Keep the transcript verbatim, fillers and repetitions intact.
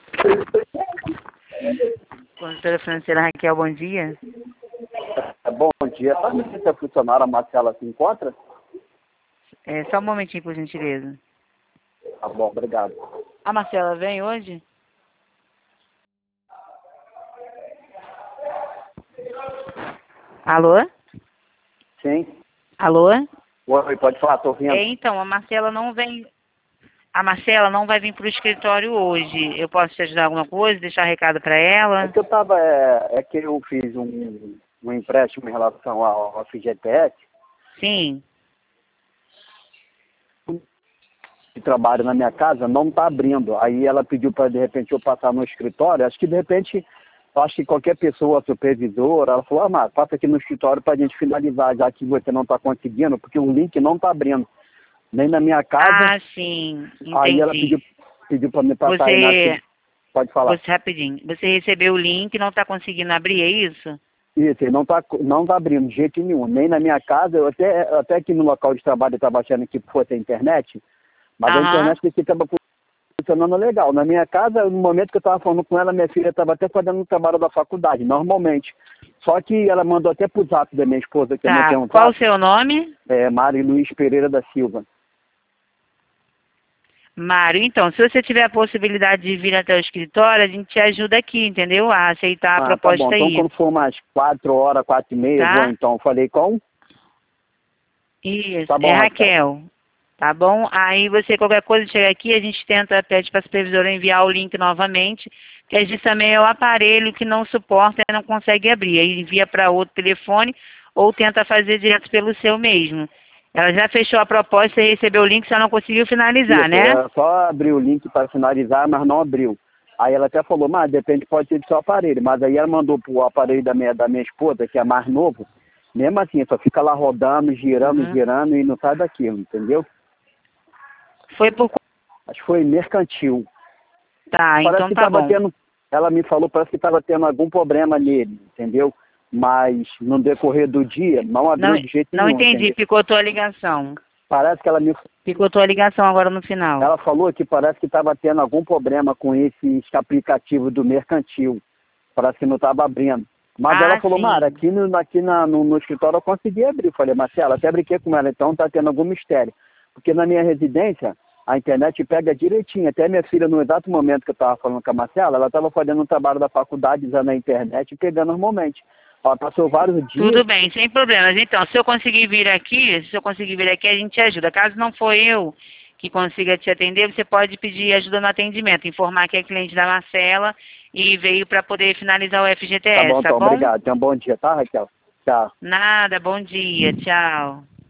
Consultora financeira Raquel, bom dia. Bom dia. Sabe se a funcionária Marcela se encontra? É, só um momentinho, por gentileza. Tá bom, obrigado. A Marcela vem hoje? Alô? Sim. Alô? Oi, pode falar, tô ouvindo. É, então, a Marcela não vem... A Marcela não vai vir para o escritório hoje. Eu posso te ajudar alguma coisa? Deixar recado para É ela? que eu tava, é, é que eu fiz um, um empréstimo em relação ao, ao F G T S, Sim. que trabalho na minha casa, não tá abrindo. Aí ela pediu para de repente eu passar no escritório. Acho que de repente, eu acho que qualquer pessoa, supervisora, ela falou, ah, mas passa aqui no escritório para a gente finalizar, já que você não está conseguindo, porque o link não tá abrindo. Nem na minha casa. Ah, sim. Aí ela Entendi. pediu, pediu para me passar aí na... Você... Pode falar. Você, rapidinho. Você recebeu o link e não está conseguindo abrir, é isso? Isso, ele não está não tá abrindo de jeito nenhum. Nem na minha casa, eu até, até aqui no local de trabalho eu estava achando que fosse a internet, mas a Aham. internet aqui estava funcionando legal. Na minha casa, no momento que eu estava falando com ela, minha filha estava até fazendo o trabalho da faculdade, normalmente. Só que ela mandou até pro zap da minha esposa, que eu não Tá. tenho um Qual o zap, seu nome? é Mari Luiz Pereira da Silva. Mário, então, se você tiver a possibilidade de vir até o escritório, a gente te ajuda aqui, entendeu? A aceitar a Ah, tá bom. proposta Então, aí, quando for umas quatro horas, quatro e meia, eu vou tá? então. Falei com? Isso, Tá é bom, Raquel. Raquel, tá bom? Aí você, qualquer coisa, chega aqui, a gente tenta, pede para a supervisora enviar o link novamente, que a gente também é o aparelho que não suporta e não consegue abrir. Aí envia para outro telefone ou tenta fazer direto pelo seu mesmo. Ela já fechou a proposta e recebeu o link, só não conseguiu finalizar, Isso, né? é só abrir o link para finalizar, mas não abriu. Aí ela até falou, mas depende, pode ser do seu aparelho. Mas aí ela mandou pro aparelho da minha, da minha esposa, que é mais novo, mesmo assim, só fica lá rodando, girando, Uhum. girando e não sai daquilo, entendeu? Foi por... Acho que foi mercantil. Tá, Parece então que tá estava bom. tendo, ela me falou, parece que estava tendo algum problema nele, entendeu? Mas no decorrer do dia, não Não, abriu de jeito não nenhum, entendi, entendeu? picotou a ligação. Parece que ela me Picotou a ligação agora no final. Ela falou que parece que estava tendo algum problema com esse aplicativo do mercantil. Parece que não estava abrindo. Mas ela Ah, falou, Mara, sim. aqui, no, aqui na, no, no escritório eu consegui abrir. Eu falei, Marcela, até brinquei com ela, então está tendo algum mistério. Porque na minha residência, a internet pega direitinho. Até minha filha, no exato momento que eu estava falando com a Marcela, ela estava fazendo um trabalho da faculdade usando a internet e pegando normalmente. Ela passou vários dias. Tudo bem, sem problemas. Então, se eu conseguir vir aqui, se eu conseguir vir aqui, a gente te ajuda. Caso não for eu que consiga te atender, você pode pedir ajuda no atendimento, informar que é cliente da Marcela e veio para poder finalizar o Tá bom, F G T S, tá então, bom? obrigado. Tenha um bom dia, tá, Raquel? Tchau. Nada, bom dia, tchau.